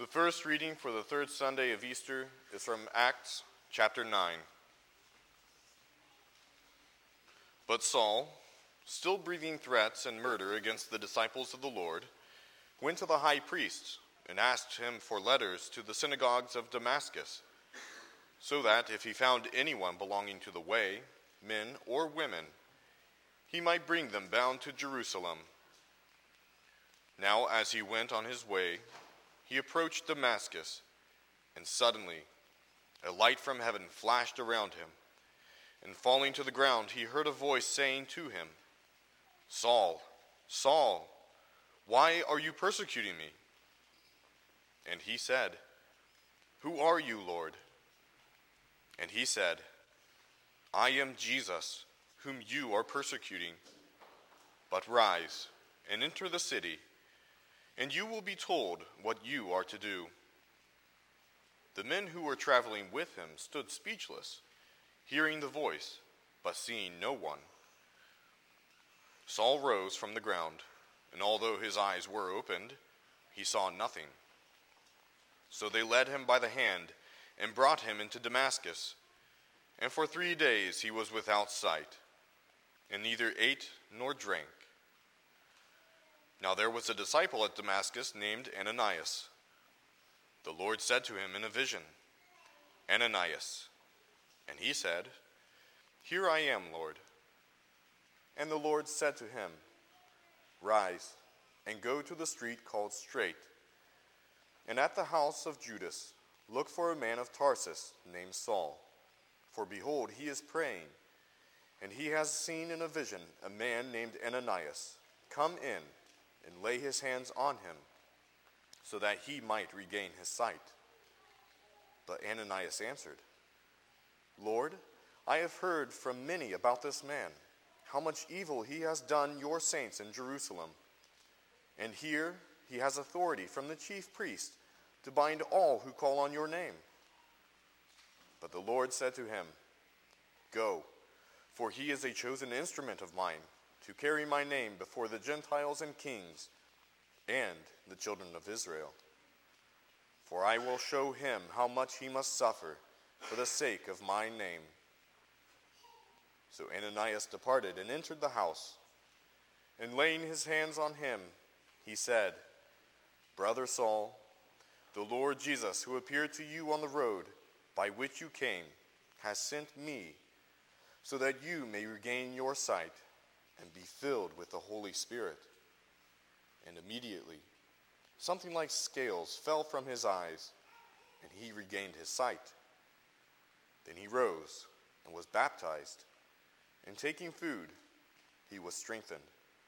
The first reading for the third Sunday of Easter is from Acts chapter 9. But Saul, still breathing threats and murder against the disciples of the Lord, went to the high priest and asked him for letters to the synagogues of Damascus, so that if he found anyone belonging to the way, men or women, he might bring them bound to Jerusalem. Now as he went on his way, he approached Damascus, and suddenly a light from heaven flashed around him. And falling to the ground, he heard a voice saying to him, "Saul, Saul, why are you persecuting me?" And he said, "Who are you, Lord?" And he said, "I am Jesus, whom you are persecuting. But rise and enter the city, and you will be told what you are to do." The men who were traveling with him stood speechless, hearing the voice, but seeing no one. Saul rose from the ground, and although his eyes were opened, he saw nothing. So they led him by the hand and brought him into Damascus. And for 3 days he was without sight, and neither ate nor drank. Now there was a disciple at Damascus named Ananias. The Lord said to him in a vision, "Ananias." And he said, "Here I am, Lord." And the Lord said to him, "Rise and go to the street called Straight, and at the house of Judas look for a man of Tarsus named Saul. For behold, he is praying, and he has seen in a vision a man named Ananias come in and lay his hands on him, so that he might regain his sight." But Ananias answered, "Lord, I have heard from many about this man, how much evil he has done your saints in Jerusalem. And here he has authority from the chief priest to bind all who call on your name." But the Lord said to him, "Go, for he is a chosen instrument of mine, to carry my name before the Gentiles and kings and the children of Israel. For I will show him how much he must suffer for the sake of my name." So Ananias departed and entered the house, and laying his hands on him, he said, "Brother Saul, the Lord Jesus, who appeared to you on the road by which you came, has sent me, so that you may regain your sight and be filled with the Holy Spirit." And immediately something like scales fell from his eyes, and he regained his sight. Then he rose and was baptized, and taking food, he was strengthened.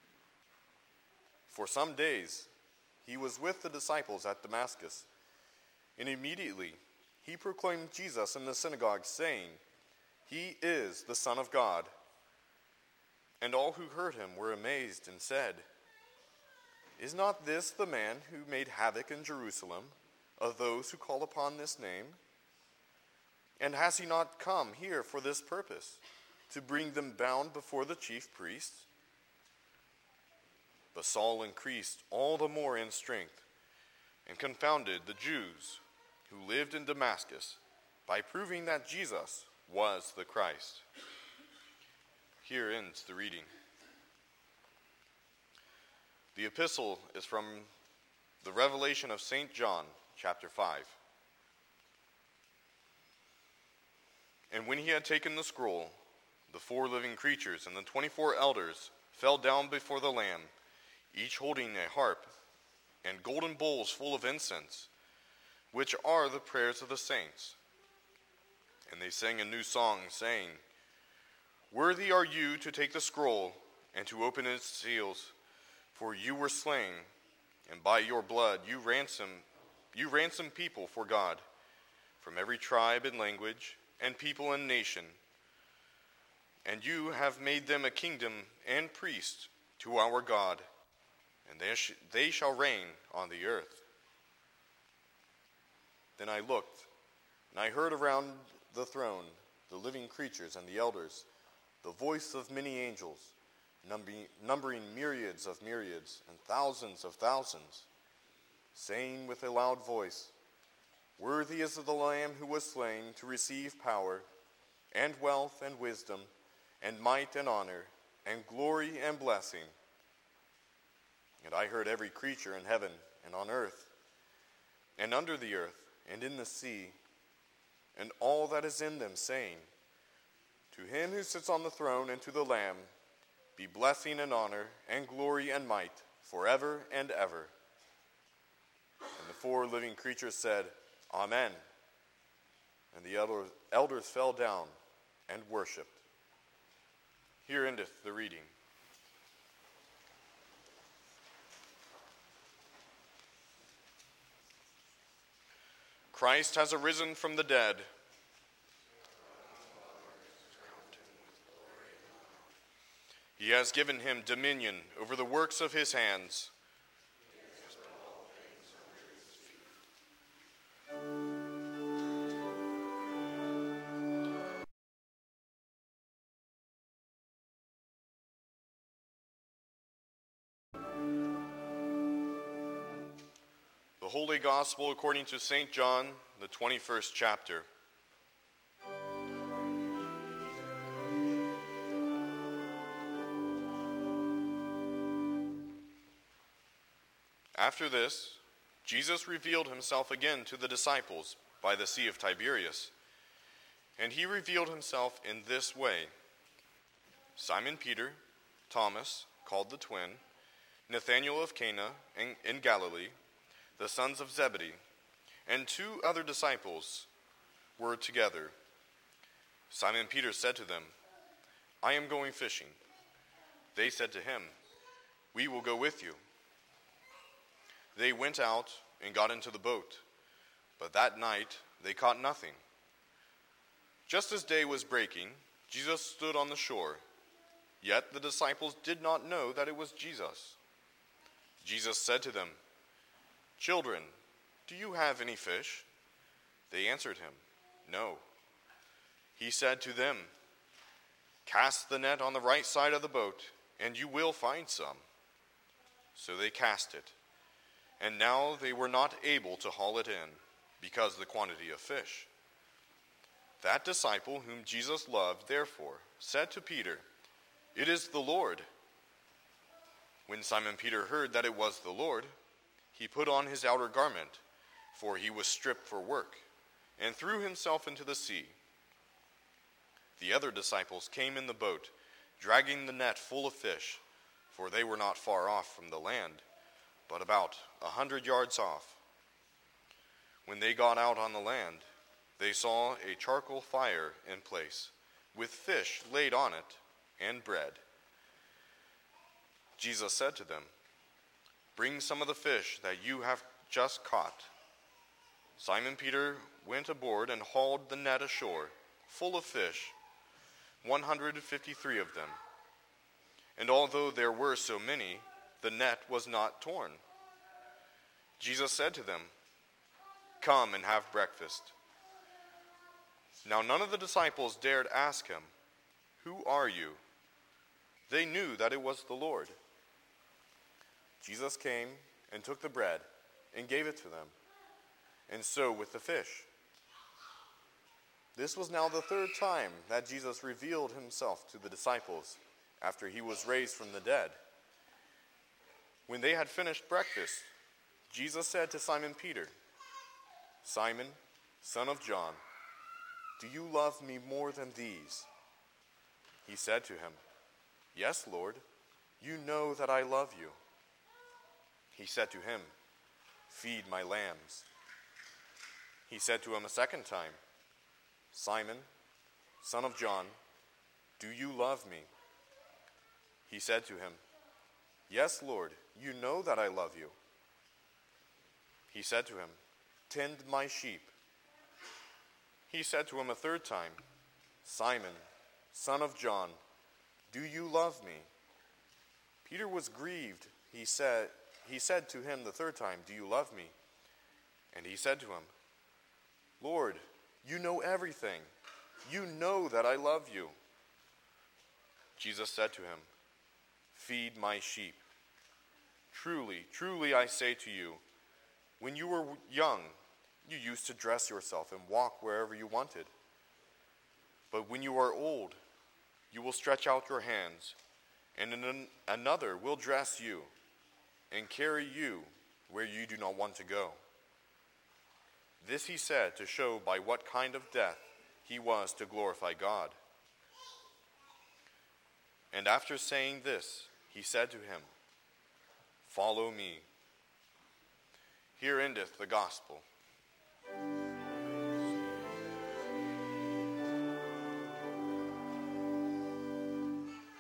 For some days he was with the disciples at Damascus, and immediately he proclaimed Jesus in the synagogue, saying, "He is the Son of God." And all who heard him were amazed and said, "Is not this the man who made havoc in Jerusalem of those who call upon this name? And has he not come here for this purpose, to bring them bound before the chief priests?" But Saul increased all the more in strength, and confounded the Jews who lived in Damascus by proving that Jesus was the Christ. Here ends the reading. The epistle is from the Revelation of St. John, chapter 5. And when he had taken the scroll, the 4 living creatures and the 24 elders fell down before the Lamb, each holding a harp and golden bowls full of incense, which are the prayers of the saints. And they sang a new song, saying, "Worthy are you to take the scroll and to open its seals, for you were slain, and by your blood you ransomed people for God, from every tribe and language and people and nation. And you have made them a kingdom and priests to our God, and they shall reign on the earth." Then I looked, and I heard around the throne the living creatures and the elders, the voice of many angels, numbering myriads of myriads and thousands of thousands, saying with a loud voice, "Worthy is the Lamb who was slain to receive power, and wealth, and wisdom, and might, and honor, and glory, and blessing." And I heard every creature in heaven, and on earth, and under the earth, and in the sea, and all that is in them, saying, "To him who sits on the throne and to the Lamb be blessing and honor and glory and might forever and ever." And the four living creatures said, "Amen." And the elders fell down and worshipped. Here endeth the reading. Christ has arisen from the dead. He has given him dominion over the works of his hands. The Holy Gospel according to St. John, the 21st chapter. After this, Jesus revealed himself again to the disciples by the Sea of Tiberias. And he revealed himself in this way: Simon Peter, Thomas, called the twin, Nathanael of Cana in Galilee, the sons of Zebedee, and two other disciples were together. Simon Peter said to them, "I am going fishing." They said to him, "We will go with you." They went out and got into the boat, but that night they caught nothing. Just as day was breaking, Jesus stood on the shore, yet the disciples did not know that it was Jesus. Jesus said to them, "Children, do you have any fish?" They answered him, "No." He said to them, "Cast the net on the right side of the boat, and you will find some." So they cast it. And now they were not able to haul it in, because of the quantity of fish. That disciple whom Jesus loved, therefore, said to Peter, "It is the Lord." When Simon Peter heard that it was the Lord, he put on his outer garment, for he was stripped for work, and threw himself into the sea. The other disciples came in the boat, dragging the net full of fish, for they were not far off from the land, but about 100 yards off. When they got out on the land, they saw a charcoal fire in place, with fish laid on it, and bread. Jesus said to them, "Bring some of the fish that you have just caught." Simon Peter went aboard and hauled the net ashore, full of fish, 153 of them. And although there were so many, the net was not torn. Jesus said to them, "Come and have breakfast." Now none of the disciples dared ask him, "Who are you?" They knew that it was the Lord. Jesus came and took the bread and gave it to them, and so with the fish. This was now the third time that Jesus revealed himself to the disciples after he was raised from the dead. When they had finished breakfast, Jesus said to Simon Peter, "Simon, son of John, do you love me more than these?" He said to him, "Yes, Lord, you know that I love you." He said to him, "Feed my lambs." He said to him a second time, "Simon, son of John, do you love me?" He said to him, "Yes, Lord, you know that I love you." He said to him, "Tend my sheep." He said to him a third time, "Simon, son of John, do you love me?" Peter was grieved. He said to him the third time, "Do you love me?" And he said to him, "Lord, you know everything. You know that I love you." Jesus said to him, "Feed my sheep. Truly, truly I say to you, When you were young, you used to dress yourself and walk wherever you wanted. But when you are old, you will stretch out your hands, and another will dress you and carry you where you do not want to go." This he said to show by what kind of death he was to glorify God. And after saying this, he said to him, "Follow me." Here endeth the gospel.